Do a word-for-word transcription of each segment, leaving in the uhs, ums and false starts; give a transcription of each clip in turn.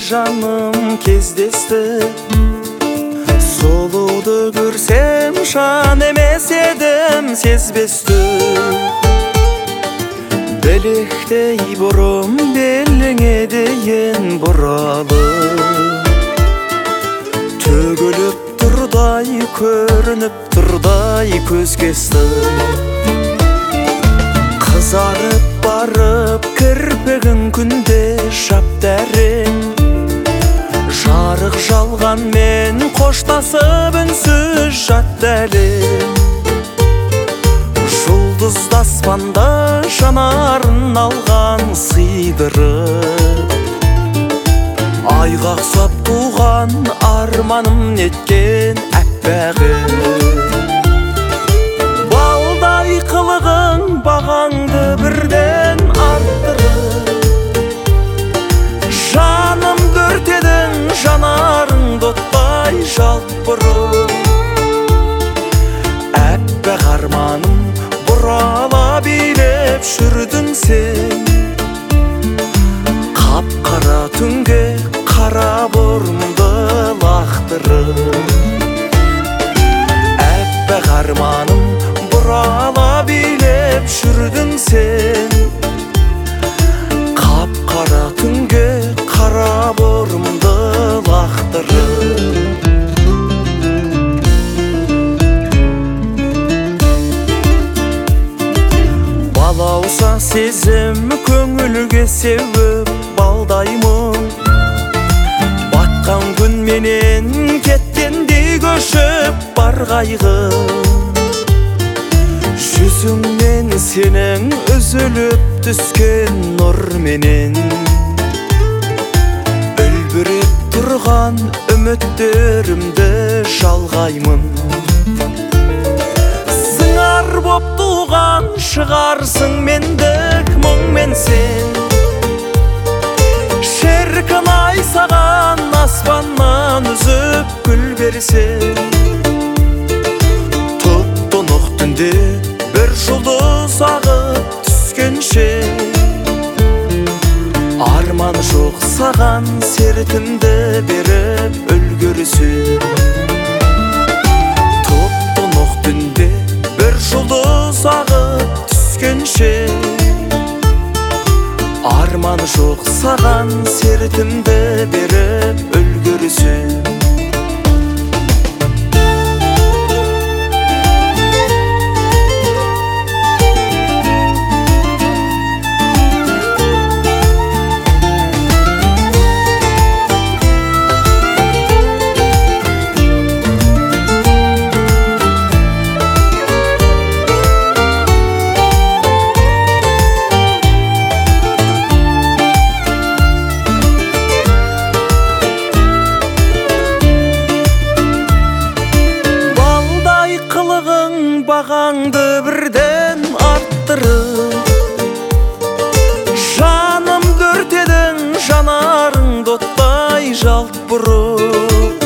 жаным кездесті. Сұлуды көрсем жан емес едім сезбесті. Білектей бұрым беліңе дейін бұралып, төгіліп тұрдай көрініп тұрдай көз кесті. Қызарып барып кірпігің күнде шаптарың, жарық жалғанмен қоштасып үнсіз жатты әлем. Жұлдызды аспанда жанарын алған сыйдырып, айға ұқсап туған арманым неткен әппағым. Балдай қылығың бағаңды бірден арттырып, жанымды өртедің жанарыңды оттай жалт бұрып. Әппақ арманым бұрала билеп жүрдің сен, қап-қара түнге қара бұрымды лақтырып. Әппақ арманым бұрала билеп жүрдің сен, қап-қара түнге қара бұрымды лақтырып. Балауса сезім көңілге сеуіп балдаймын, батқан күн менен кеткендей көшіп бар қайғы. Жүзіңнен сенің үзіліп түскен нұр менен, үлбіреп тұрған үміттерімді жалғаймын. Сыңар боп туған шығарсың мендік мұңмен сен, шіркін ай саған аспаннан үзіп гүл берсең. Тұп-тұнық түнде бір жұлдыз ағып түскенше, арман жоқ саған сертімді беріп үлгірсең. Тұп-тұнық түнде бір жұлдыз ағып түскенше, арман жоқ саған сертімді беріп үлгірсең. Бағаңды бірден арттырып, жанымды өртедің жанарыңды оттай жалт бұрып.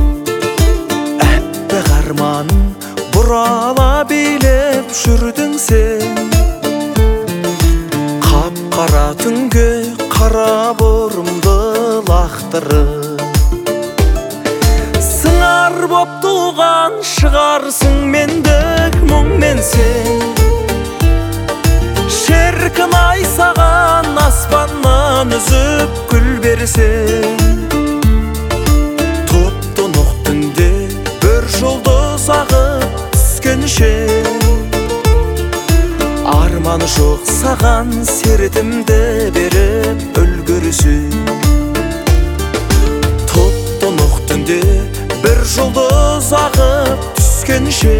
Әппақ арманым бұрала билеп жүрдің сен, қап-қара түнге қара бұрымды лақтырып. Сыңар боп туған шығарсың мендік мұңмен сен, шіркін ай саған аспаннан үзіп гүл берсең. Тұп-тұнық түнде бір жұлдыз ағып түскенше, арманы жоқ саған сертімді беріп үлгірсең. Тұп-тұнық түнде бір жұлдыз ағып түскенше,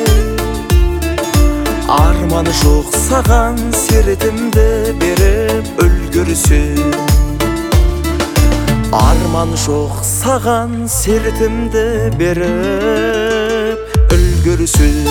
арманы жоқ саған сертімді беріп үлгірсең. Арманы жоқ саған сертімді беріп үлгірсең.